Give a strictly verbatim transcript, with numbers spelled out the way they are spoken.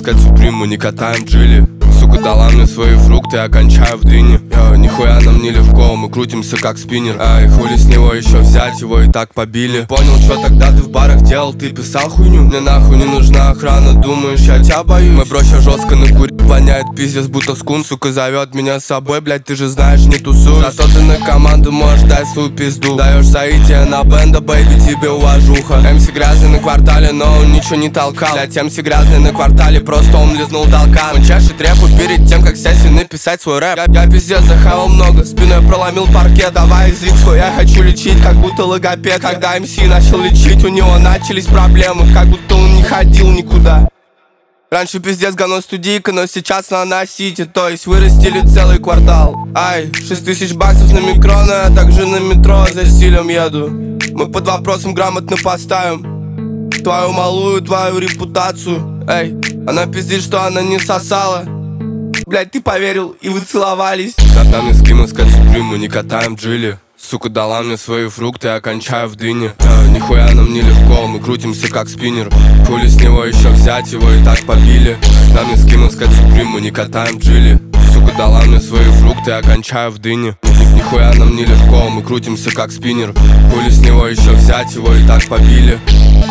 искать суприму, не катаем джили. Сука дала мне свои фрукты, я кончаю в дыне. Йо, нихуя нам не легко, мы крутимся как спиннер. Ай, хули с него еще взять, его и так побили. Понял, что тогда ты в барах делал, ты писал хуйню. Мне нахуй не нужна охрана, думаешь, я тебя боюсь? Мы проще жестко на кури, воняет пиздец, будто скун. Сука зовет меня с собой, блять, ты же знаешь, не тусуй. Зато ты на команду можешь дать свою пизду. Даешь соитие на бенда, бэйби, тебе уважуха. МС грязный на квартале, но он ничего не толкал. Блять, МС грязный на квартале, просто он лизнул толкан. Он чашет репу перед тем, как сесть и написать свой рэп. Я, я пиздец захавал много, спиной проломил паркет. Давай язык свой, я хочу лечить, как будто логопед. Когда МС начал лечить, у него начались проблемы, как будто он не ходил никуда. Раньше пиздец говно студийка, но сейчас на носите. То есть вырастили целый квартал. Ай, шесть тысяч баксов на микро, но я также на метро за стилем еду. Мы под вопросом грамотно поставим твою малую, твою репутацию. Эй, она пиздит, что она не сосала. Блять, ты поверил, и вы целовались. Нам не с кем искать суприму, не катаем джили. Сука дала мне свои фрукты, я кончаю в дыне. а, Нихуя нам не легко, мы крутимся как спиннер. Хули с него еще взять, его и так побили. Нам не с кем искать суприму, не катаем джили. Сука дала мне свои фрукты, я кончаю в дыне. Нихуя нам не легко, мы крутимся как спиннер. Хули с него еще взять, его и так побили.